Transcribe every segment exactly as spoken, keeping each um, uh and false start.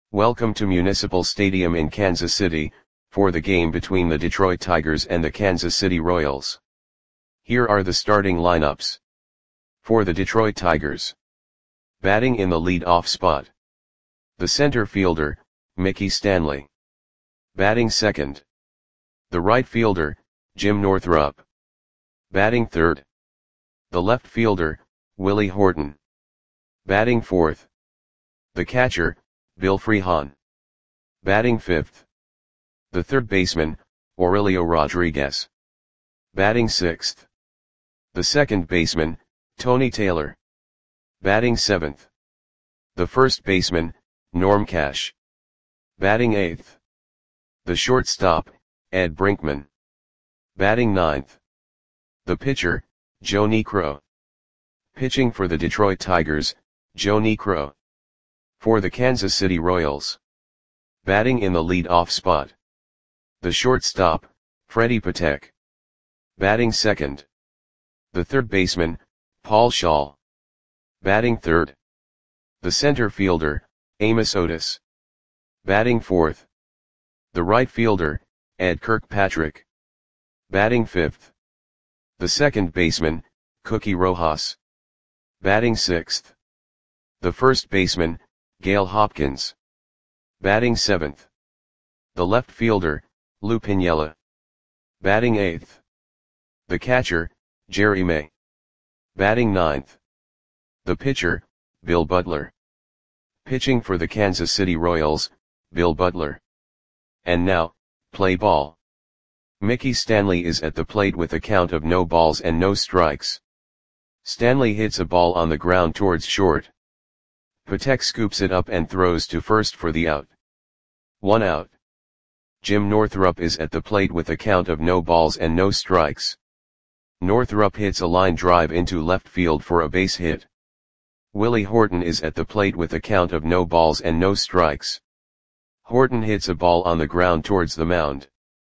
Welcome to Municipal Stadium in Kansas City, for the game between the Detroit Tigers and the Kansas City Royals. Here are the starting lineups. For the Detroit Tigers. Batting in the lead-off spot. The center fielder, Mickey Stanley. Batting second. The right fielder, Jim Northrup. Batting third. The left fielder, Willie Horton. Batting fourth. The catcher, Bill Freehan. Batting fifth. The third baseman, Aurelio Rodriguez. Batting sixth. The second baseman, Tony Taylor. Batting seventh. The first baseman, Norm Cash. Batting eighth. The shortstop, Ed Brinkman. Batting ninth. The pitcher, Joe Niekro. Pitching for the Detroit Tigers, Joe Niekro. For the Kansas City Royals. Batting in the lead-off spot. The shortstop, Freddie Patek. Batting second. The third baseman, Paul Schaal. Batting third. The center fielder, Amos Otis. Batting fourth. The right fielder, Ed Kirkpatrick. Batting fifth. The second baseman, Cookie Rojas. Batting sixth. The first baseman, Gail Hopkins. Batting seventh. The left fielder, Lou Piniella. Batting eighth. The catcher, Jerry May. Batting ninth. The pitcher, Bill Butler. Pitching for the Kansas City Royals, Bill Butler. And now, play ball. Mickey Stanley is at the plate with a count of no balls and no strikes. Stanley hits a ball on the ground towards short. Patek scoops it up and throws to first for the out. One out. Jim Northrup is at the plate with a count of no balls and no strikes. Northrup hits a line drive into left field for a base hit. Willie Horton is at the plate with a count of no balls and no strikes. Horton hits a ball on the ground towards the mound.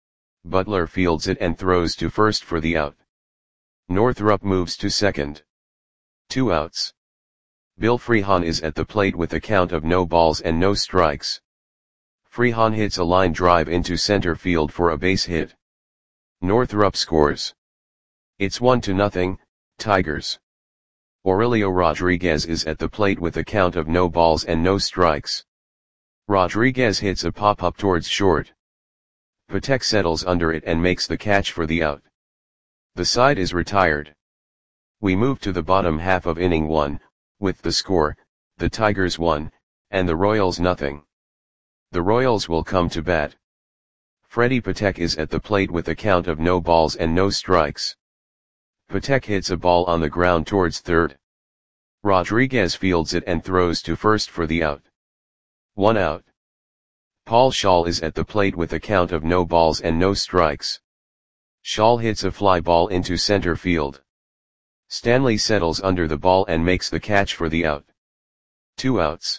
Butler fields it and throws to first for the out. Northrup moves to second. Two outs. Bill Freehan is at the plate with a count of no balls and no strikes. Freehan hits a line drive into center field for a base hit. Northrup scores. It's one to nothing, Tigers. Aurelio Rodriguez is at the plate with a count of no balls and no strikes. Rodriguez hits a pop-up towards short. Patek settles under it and makes the catch for the out. The side is retired. We move to the bottom half of inning one, with the score, the Tigers one, and the Royals nothing. The Royals will come to bat. Freddie Patek is at the plate with a count of no balls and no strikes. Patek hits a ball on the ground towards third. Rodriguez fields it and throws to first for the out. One out. Paul Schaal is at the plate with a count of no balls and no strikes. Schaal hits a fly ball into center field. Stanley settles under the ball and makes the catch for the out. Two outs.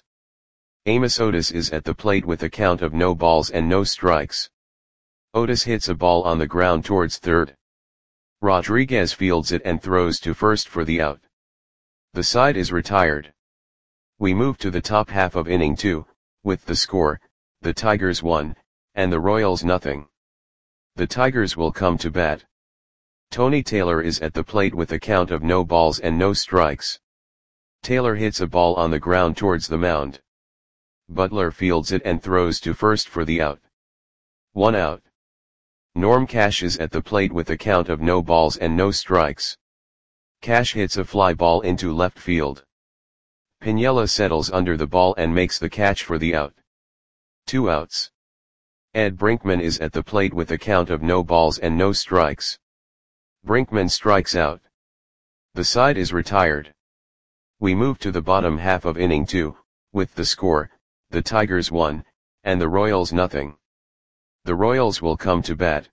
Amos Otis is at the plate with a count of no balls and no strikes. Otis hits a ball on the ground towards third. Rodriguez fields it and throws to first for the out. The side is retired. We move to the top half of inning two, with the score, the Tigers one, and the Royals nothing. The Tigers will come to bat. Tony Taylor is at the plate with a count of no balls and no strikes. Taylor hits a ball on the ground towards the mound. Butler fields it and throws to first for the out. One out. Norm Cash is at the plate with a count of no balls and no strikes. Cash hits a fly ball into left field. Piniella settles under the ball and makes the catch for the out. Two outs. Ed Brinkman is at the plate with a count of no balls and no strikes. Brinkman strikes out. The side is retired. We move to the bottom half of inning two, with the score, the Tigers one, and the Royals nothing. The Royals will come to bat.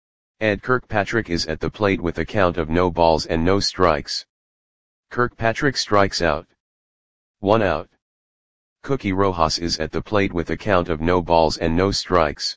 Ed Kirkpatrick is at the plate with a count of no balls and no strikes. Kirkpatrick strikes out. One out. Cookie Rojas is at the plate with a count of no balls and no strikes.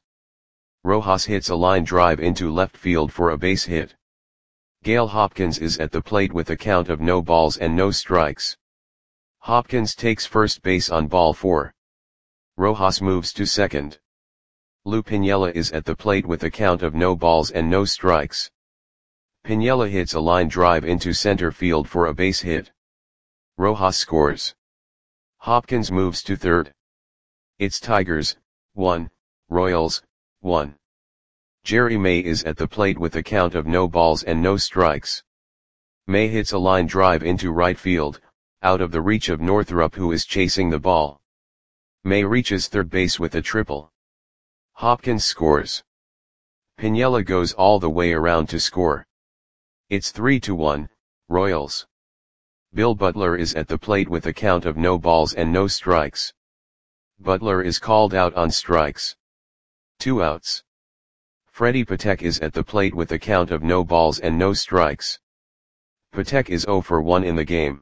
Rojas hits a line drive into left field for a base hit. Gail Hopkins is at the plate with a count of no balls and no strikes. Hopkins takes first base on ball four. Rojas moves to second. Lou Piniella is at the plate with a count of no balls and no strikes. Piniella hits a line drive into center field for a base hit. Rojas scores. Hopkins moves to third. It's Tigers, one, Royals, one. Jerry May is at the plate with a count of no balls and no strikes. May hits a line drive into right field, out of the reach of Northrup, who is chasing the ball. May reaches third base with a triple. Hopkins scores. Piniella goes all the way around to score. It's three to one, Royals. Bill Butler is at the plate with a count of no balls and no strikes. Butler is called out on strikes. Two outs. Freddie Patek is at the plate with a count of no balls and no strikes. Patek is oh for one in the game.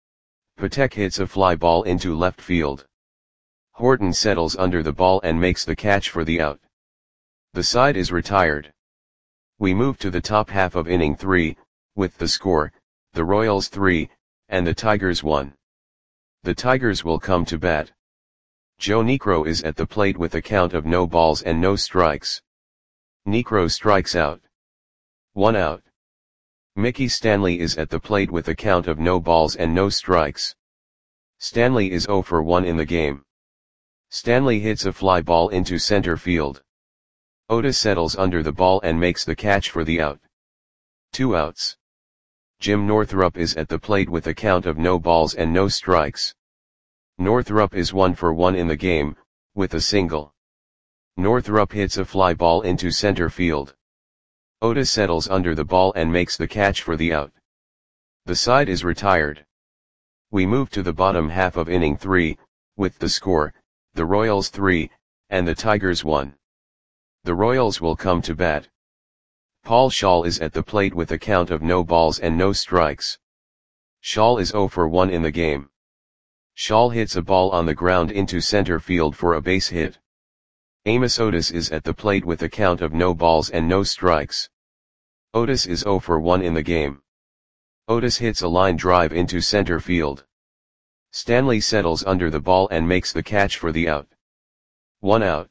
Patek hits a fly ball into left field. Horton settles under the ball and makes the catch for the out. The side is retired. We move to the top half of inning three, with the score, the Royals three, and the Tigers one. The Tigers will come to bat. Joe Niekro is at the plate with a count of no balls and no strikes. Niekro strikes out. One out. Mickey Stanley is at the plate with a count of no balls and no strikes. Stanley is oh for one in the game. Stanley hits a fly ball into center field. Otis settles under the ball and makes the catch for the out. Two outs. Jim Northrup is at the plate with a count of no balls and no strikes. Northrup is one for one in the game, with a single. Northrup hits a fly ball into center field. Otis settles under the ball and makes the catch for the out. The side is retired. We move to the bottom half of inning three, with the score, the Royals three, and the Tigers one. The Royals will come to bat. Paul Shaw is at the plate with a count of no balls and no strikes. Shaw is oh for one in the game. Shaw hits a ball on the ground into center field for a base hit. Amos Otis is at the plate with a count of no balls and no strikes. Otis is oh for one in the game. Otis hits a line drive into center field. Stanley settles under the ball and makes the catch for the out. One out.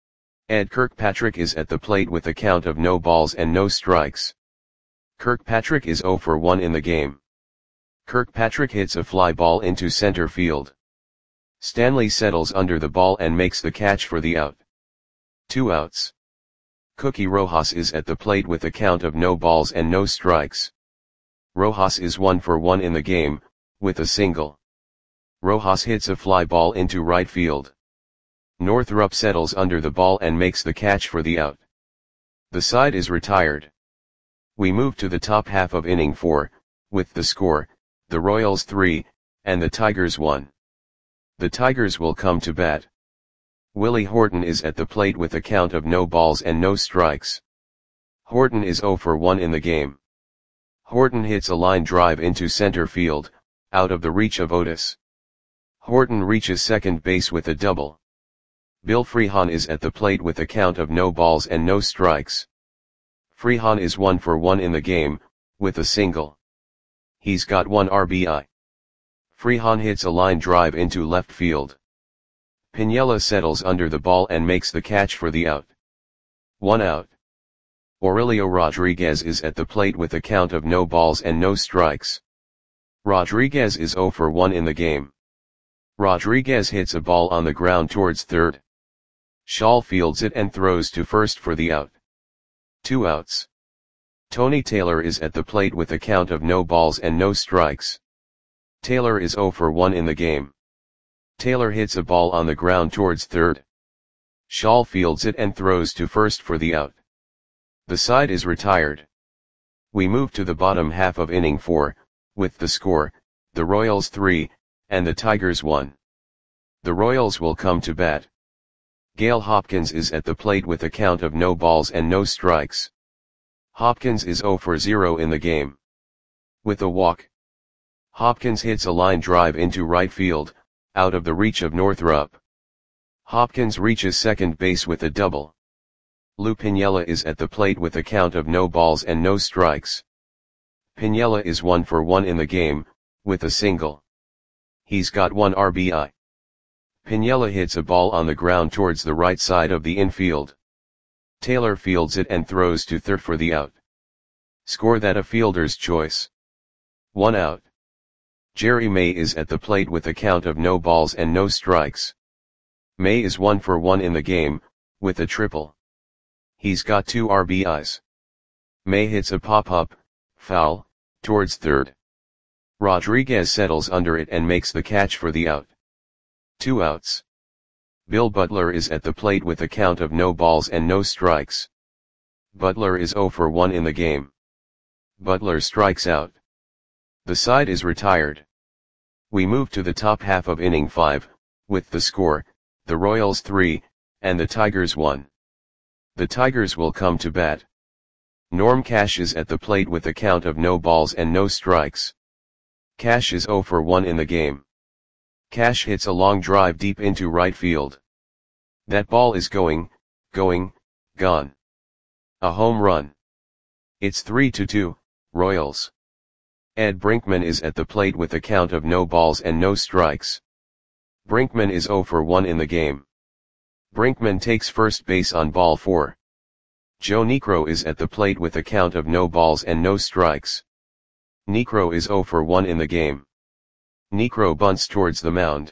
Ed Kirkpatrick is at the plate with a count of no balls and no strikes. Kirkpatrick is oh for one in the game. Kirkpatrick hits a fly ball into center field. Stanley settles under the ball and makes the catch for the out. Two outs. Cookie Rojas is at the plate with a count of no balls and no strikes. Rojas is one for one in the game, with a single. Rojas hits a fly ball into right field. Northrup settles under the ball and makes the catch for the out. The side is retired. We move to the top half of inning four, with the score, the Royals three, and the Tigers one. The Tigers will come to bat. Willie Horton is at the plate with a count of no balls and no strikes. Horton is oh for one in the game. Horton hits a line drive into center field, out of the reach of Otis. Horton reaches second base with a double. Bill Freehan is at the plate with a count of no balls and no strikes. Freehan is one for one in the game, with a single. He's got one R B I. Freehan hits a line drive into left field. Piniella settles under the ball and makes the catch for the out. One out. Aurelio Rodriguez is at the plate with a count of no balls and no strikes. Rodriguez is oh for one in the game. Rodriguez hits a ball on the ground towards third. Shaw fields it and throws to first for the out. Two outs. Tony Taylor is at the plate with a count of no balls and no strikes. Taylor is oh for one in the game. Taylor hits a ball on the ground towards third. Shaw fields it and throws to first for the out. The side is retired. We move to the bottom half of inning four, with the score, the Royals three, and the Tigers one. The Royals will come to bat. Gale Hopkins is at the plate with a count of no balls and no strikes. Hopkins is oh for zero in the game. With a walk. Hopkins hits a line drive into right field, out of the reach of Northrup. Hopkins reaches second base with a double. Lou Piniella is at the plate with a count of no balls and no strikes. Piniella is one for one in the game, with a single. He's got one R B I. Piniella hits a ball on the ground towards the right side of the infield. Taylor fields it and throws to third for the out. Score that a fielder's choice. One out. Jerry May is at the plate with a count of no balls and no strikes. May is one for one in the game, with a triple. He's got two R B Is. May hits a pop-up, foul, towards third. Rodriguez settles under it and makes the catch for the out. Two outs. Bill Butler is at the plate with a count of no balls and no strikes. Butler is zero for one in the game. Butler strikes out. The side is retired. We move to the top half of inning five, with the score, the Royals three, and the Tigers one. The Tigers will come to bat. Norm Cash is at the plate with a count of no balls and no strikes. Cash is zero for one in the game. Cash hits a long drive deep into right field. That ball is going, going, gone. A home run. It's three to two, Royals. Ed Brinkman is at the plate with a count of no balls and no strikes. Brinkman is zero for one in the game. Brinkman takes first base on ball four. Joe Niekro is at the plate with a count of no balls and no strikes. Niekro is zero for one in the game. Niekro bunts towards the mound.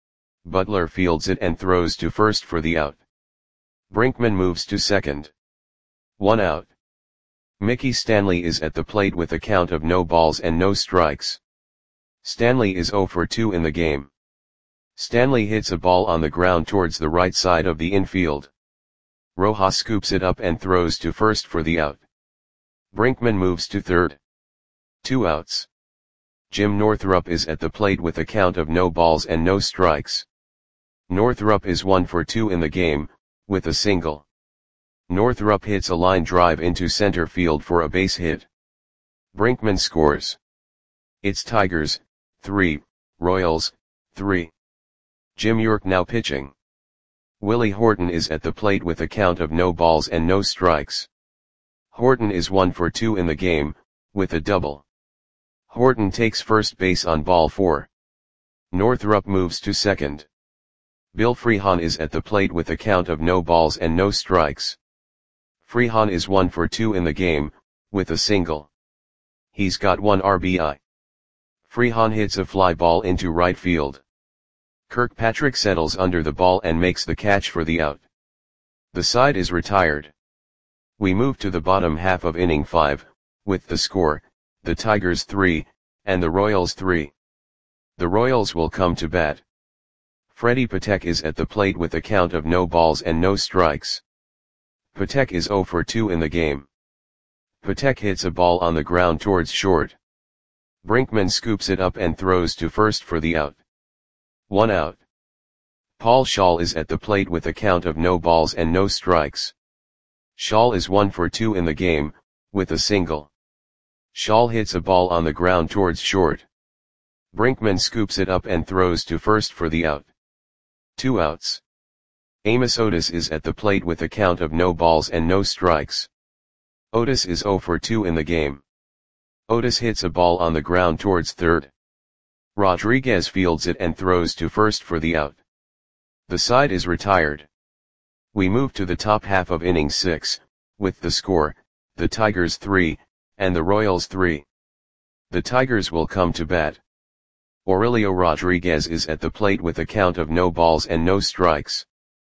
Butler fields it and throws to first for the out. Brinkman moves to second. One out. Mickey Stanley is at the plate with a count of no balls and no strikes. Stanley is zero for two in the game. Stanley hits a ball on the ground towards the right side of the infield. Rojas scoops it up and throws to first for the out. Brinkman moves to third. Two outs. Jim Northrup is at the plate with a count of no balls and no strikes. Northrup is one for two in the game, with a single. Northrup hits a line drive into center field for a base hit. Brinkman scores. It's Tigers, three, Royals, three. Jim York now pitching. Willie Horton is at the plate with a count of no balls and no strikes. Horton is one for two in the game, with a double. Horton takes first base on ball four. Northrup moves to second. Bill Freehan is at the plate with a count of no balls and no strikes. Freehan is one for two in the game, with a single. He's got one R B I. Freehan hits a fly ball into right field. Kirkpatrick settles under the ball and makes the catch for the out. The side is retired. We move to the bottom half of inning five, with the score, the Tigers three, and the Royals three. The Royals will come to bat. Freddie Patek is at the plate with a count of no balls and no strikes. Patek is zero for two in the game. Patek hits a ball on the ground towards short. Brinkman scoops it up and throws to first for the out. One out. Paul Schall is at the plate with a count of no balls and no strikes. Schall is one for two in the game, with a single. Schall hits a ball on the ground towards short. Brinkman scoops it up and throws to first for the out. Two outs. Amos Otis is at the plate with a count of no balls and no strikes. Otis is zero for two in the game. Otis hits a ball on the ground towards third. Rodriguez fields it and throws to first for the out. The side is retired. We move to the top half of inning six, with the score, the Tigers three, and the Royals three. The Tigers will come to bat. Aurelio Rodriguez is at the plate with a count of no balls and no strikes.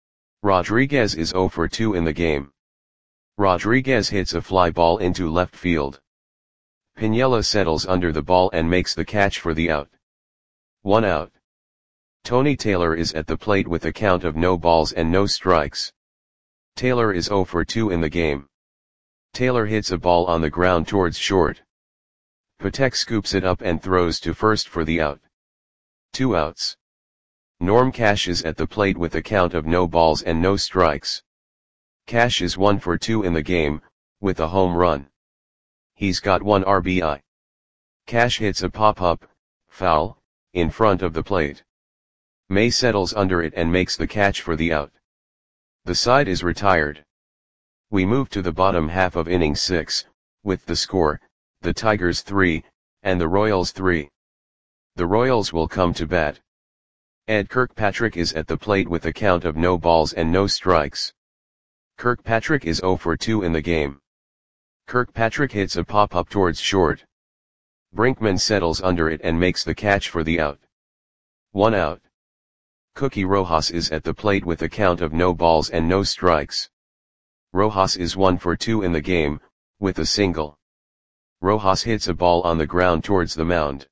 Rodriguez is zero for two in the game. Rodriguez hits a fly ball into left field. Piniella settles under the ball and makes the catch for the out. One out. Tony Taylor is at the plate with a count of no balls and no strikes. Taylor is zero for two in the game. Taylor hits a ball on the ground towards short. Patek scoops it up and throws to first for the out. Two outs. Norm Cash is at the plate with a count of no balls and no strikes. Cash is one for two in the game, with a home run. He's got one R B I. Cash hits a pop-up, foul, in front of the plate. May settles under it and makes the catch for the out. The side is retired. We move to the bottom half of inning six, with the score, the Tigers three, and the Royals three. The Royals will come to bat. Ed Kirkpatrick is at the plate with a count of no balls and no strikes. Kirkpatrick is zero for two in the game. Kirkpatrick hits a pop-up towards short. Brinkman settles under it and makes the catch for the out. One out. Cookie Rojas is at the plate with a count of no balls and no strikes. Rojas is one for two in the game, with a single. Rojas hits a ball on the ground towards the mound.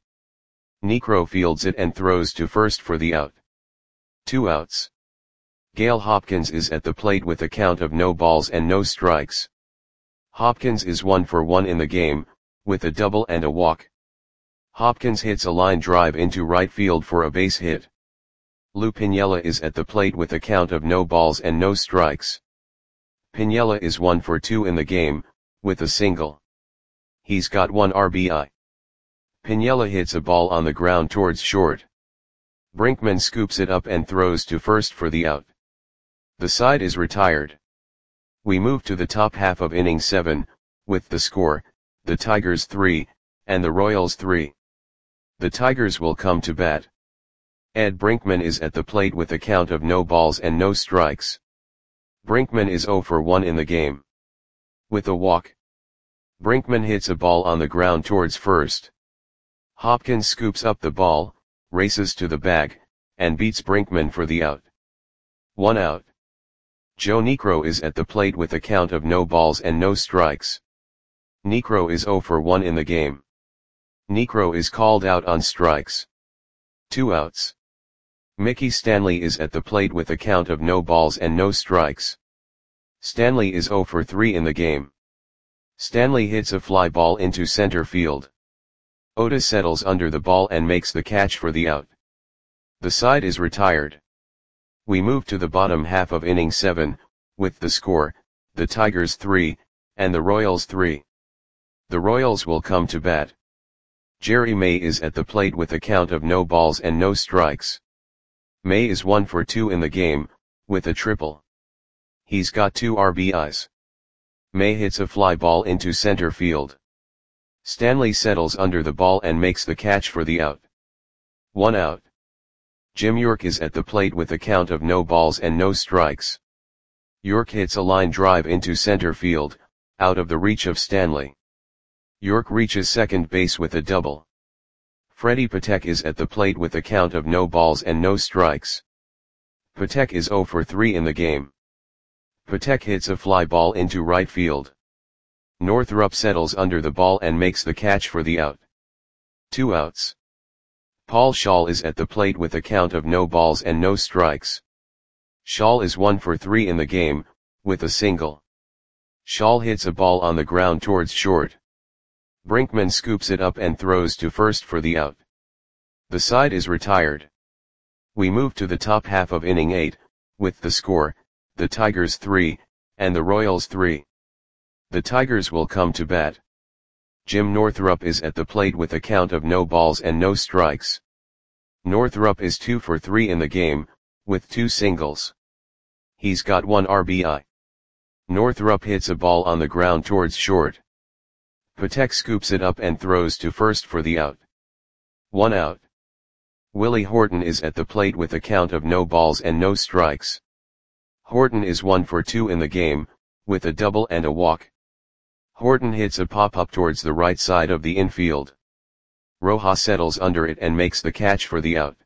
Niekro fields it and throws to first for the out. Two outs. Gale Hopkins is at the plate with a count of no balls and no strikes. Hopkins is one for one in the game, with a double and a walk. Hopkins hits a line drive into right field for a base hit. Lou Piniella is at the plate with a count of no balls and no strikes. Piniella is one for two in the game, with a single. He's got one R B I. Piniella hits a ball on the ground towards short. Brinkman scoops it up and throws to first for the out. The side is retired. We move to the top half of inning seven, with the score, the Tigers three, and the Royals three. The Tigers will come to bat. Ed Brinkman is at the plate with a count of no balls and no strikes. Brinkman is zero for one in the game. With a walk. Brinkman hits a ball on the ground towards first. Hopkins scoops up the ball, races to the bag, and beats Brinkman for the out. One out. Joe Niekro is at the plate with a count of no balls and no strikes. Niekro is zero for one in the game. Niekro is called out on strikes. Two outs. Mickey Stanley is at the plate with a count of no balls and no strikes. Stanley is zero for three in the game. Stanley hits a fly ball into center field. Otis settles under the ball and makes the catch for the out. The side is retired. We move to the bottom half of inning seven, with the score, the Tigers three, and the Royals three. The Royals will come to bat. Jerry May is at the plate with a count of no balls and no strikes. May is one for two in the game, with a triple. He's got two R B Is. May hits a fly ball into center field. Stanley settles under the ball and makes the catch for the out. One out. Jim York is at the plate with a count of no balls and no strikes. York hits a line drive into center field, out of the reach of Stanley. York reaches second base with a double. Freddie Patek is at the plate with a count of no balls and no strikes. Patek is zero for three in the game. Patek hits a fly ball into right field. Northrup settles under the ball and makes the catch for the out. Two outs. Paul Schall is at the plate with a count of no balls and no strikes. Schall is one for three in the game, with a single. Schall hits a ball on the ground towards short. Brinkman scoops it up and throws to first for the out. The side is retired. We move to the top half of inning eight, with the score, the Tigers three, and the Royals three. The Tigers will come to bat. Jim Northrup is at the plate with a count of no balls and no strikes. Northrup is two for three in the game, with two singles. He's got one R B I. Northrup hits a ball on the ground towards short. Patek scoops it up and throws to first for the out. One out. Willie Horton is at the plate with a count of no balls and no strikes. Horton is one for two in the game, with a double and a walk. Horton hits a pop-up towards the right side of the infield. Rojas settles under it and makes the catch for the out.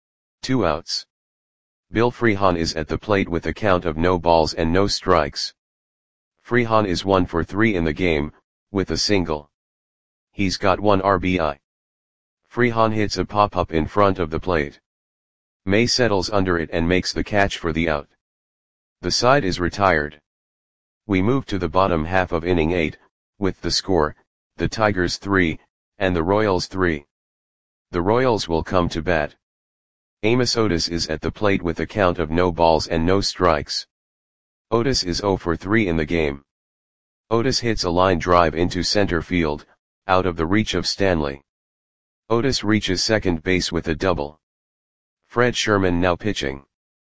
Two outs. Bill Freehan is at the plate with a count of no balls and no strikes. Freehan is one for three in the game, with a single. He's got one R B I. Freehan hits a pop-up in front of the plate. May settles under it and makes the catch for the out. The side is retired. We move to the bottom half of inning eight, with the score, the Tigers three, and the Royals three. The Royals will come to bat. Amos Otis is at the plate with a count of no balls and no strikes. Otis is zero for three in the game. Otis hits a line drive into center field, out of the reach of Stanley. Otis reaches second base with a double. Fred Sherman now pitching.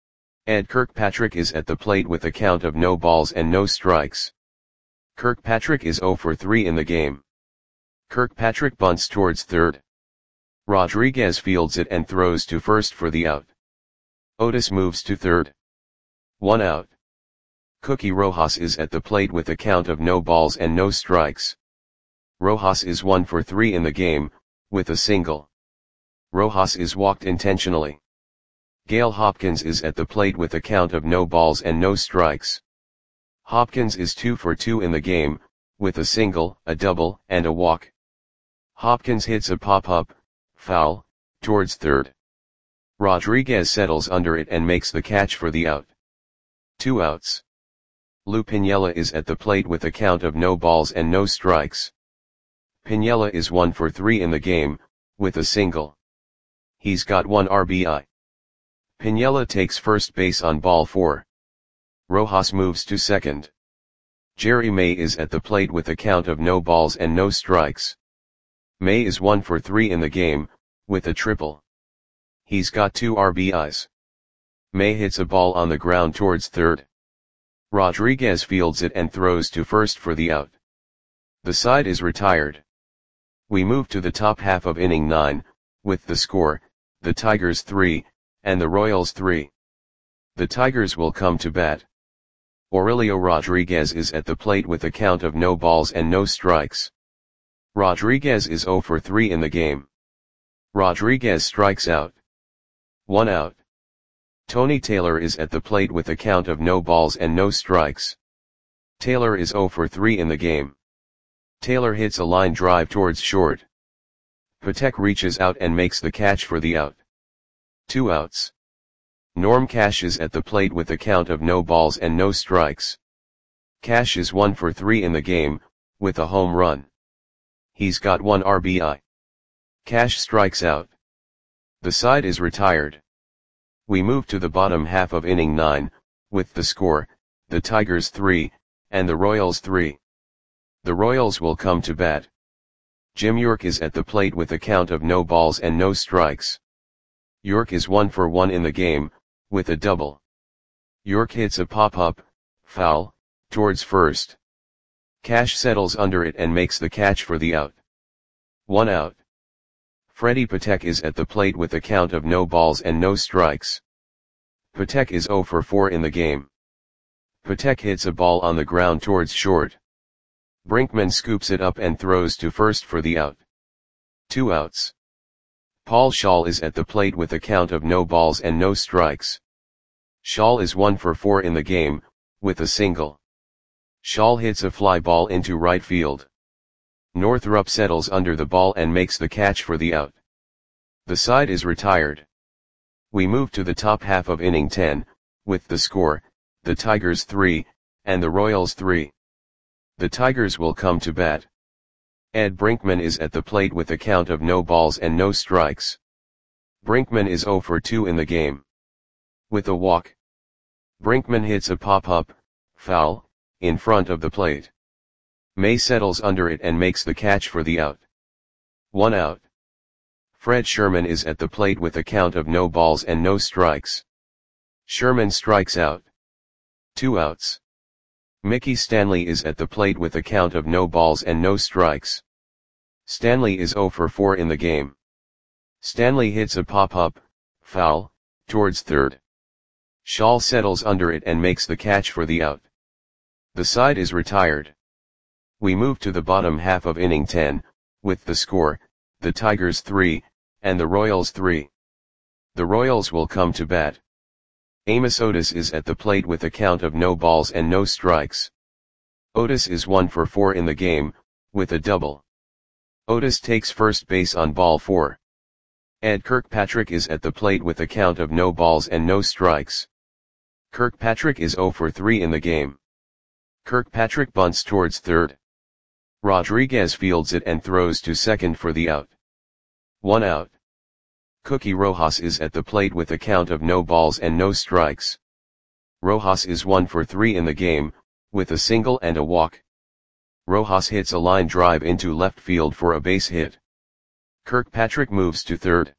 Ed Kirkpatrick is at the plate with a count of no balls and no strikes. Kirkpatrick is zero for three in the game. Kirkpatrick bunts towards third. Rodriguez fields it and throws to first for the out. Otis moves to third. One out. Cookie Rojas is at the plate with a count of no balls and no strikes. Rojas is one for three in the game, with a single. Rojas is walked intentionally. Gail Hopkins is at the plate with a count of no balls and no strikes. Hopkins is two for two in the game, with a single, a double, and a walk. Hopkins hits a pop-up, foul, towards third. Rodriguez settles under it and makes the catch for the out. Two outs. Lou Piniella is at the plate with a count of no balls and no strikes. Piniella is one for three in the game, with a single. He's got one R B I. Piniella takes first base on ball four. Rojas moves to second. Jerry May is at the plate with a count of no balls and no strikes. May is one for three in the game, with a triple. He's got two R B Is. May hits a ball on the ground towards third. Rodriguez fields it and throws to first for the out. The side is retired. We move to the top half of inning nine, with the score, the Tigers three, and the Royals three. The Tigers will come to bat. Aurelio Rodriguez is at the plate with a count of no balls and no strikes. Rodriguez is zero for three in the game. Rodriguez strikes out. One out. Tony Taylor is at the plate with a count of no balls and no strikes. Taylor is zero for three in the game. Taylor hits a line drive towards short. Patek reaches out and makes the catch for the out. Two outs. Norm Cash is at the plate with a count of no balls and no strikes. Cash is one for three in the game, with a home run. He's got one R B I. Cash strikes out. The side is retired. We move to the bottom half of inning nine, with the score, the Tigers three, and the Royals three. The Royals will come to bat. Jim York is at the plate with a count of no balls and no strikes. York is one for one in the game, with a double. York hits a pop-up, foul, towards first. Cash settles under it and makes the catch for the out. One out. Freddie Patek is at the plate with a count of no balls and no strikes. Patek is zero for four in the game. Patek hits a ball on the ground towards short. Brinkman scoops it up and throws to first for the out. Two outs. Paul Schall is at the plate with a count of no balls and no strikes. Schall is one for four in the game, with a single. Schall hits a fly ball into right field. Northrup settles under the ball and makes the catch for the out. The side is retired. We move to the top half of inning ten, with the score, the Tigers three, and the Royals three. The Tigers will come to bat. Ed Brinkman is at the plate with a count of no balls and no strikes. Brinkman is zero for two in the game. With a walk. Brinkman hits a pop-up, foul, in front of the plate. May settles under it and makes the catch for the out. One out. Fred Sherman is at the plate with a count of no balls and no strikes. Sherman strikes out. Two outs. Mickey Stanley is at the plate with a count of no balls and no strikes. Stanley is zero for four in the game. Stanley hits a pop-up, foul, towards third. Schall settles under it and makes the catch for the out. The side is retired. We move to the bottom half of inning ten, with the score, the Tigers three, and the Royals three. The Royals will come to bat. Amos Otis is at the plate with a count of no balls and no strikes. Otis is one for four in the game, with a double. Otis takes first base on ball four. Ed Kirkpatrick is at the plate with a count of no balls and no strikes. Kirkpatrick is zero for three in the game. Kirkpatrick bunts towards third. Rodriguez fields it and throws to second for the out. One out. Cookie Rojas is at the plate with a count of no balls and no strikes. Rojas is one for three in the game, with a single and a walk. Rojas hits a line drive into left field for a base hit. Kirkpatrick moves to third.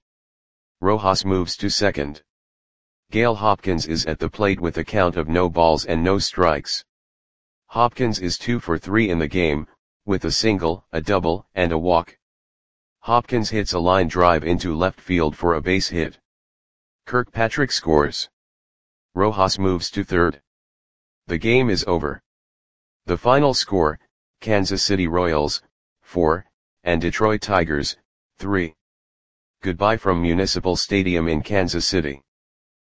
Rojas moves to second. Gail Hopkins is at the plate with a count of no balls and no strikes. Hopkins is two for three in the game, with a single, a double, and a walk. Hopkins hits a line drive into left field for a base hit. Kirkpatrick scores. Rojas moves to third. The game is over. The final score, Kansas City Royals, four, and Detroit Tigers, three. Goodbye from Municipal Stadium in Kansas City.